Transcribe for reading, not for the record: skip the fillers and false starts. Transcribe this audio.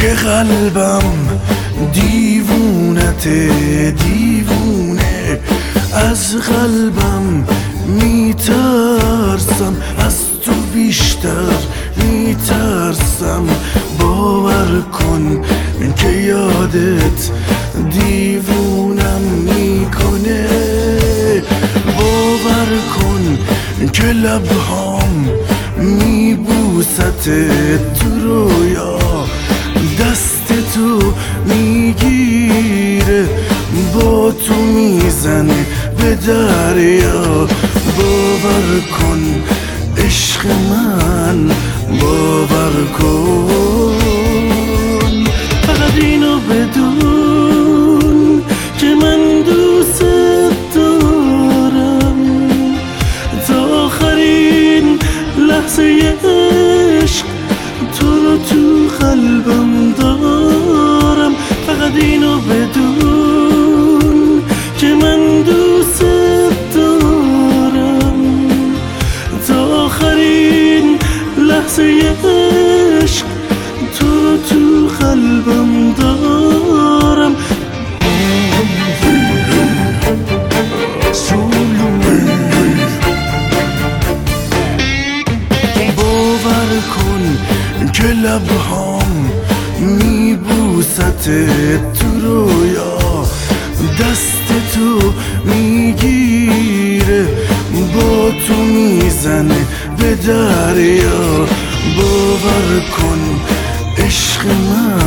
که قلبم دیوونت دیوونه، از قلبم میترسم، از تو بیشتر میترسم. باور کن که یادت دیوونم میکنه، باور کن که لبهام میبوست تو رویا، دست تو میگیره با تو میزنه به دریا. باور کن عشق من، باور کن. فقط اینو بدون که من دوست دارم، تا آخرین لحظه عشق تو رو تو قلبم دارم. فقط اینو بدون که من دوست دارم، تا آخرین لحظه عشق تو رو تو قلبم دارم. باور کن که لبهام میبوست تو رویا، دست تو میگیره با تو میزنه به دریا. باور کن عشق من،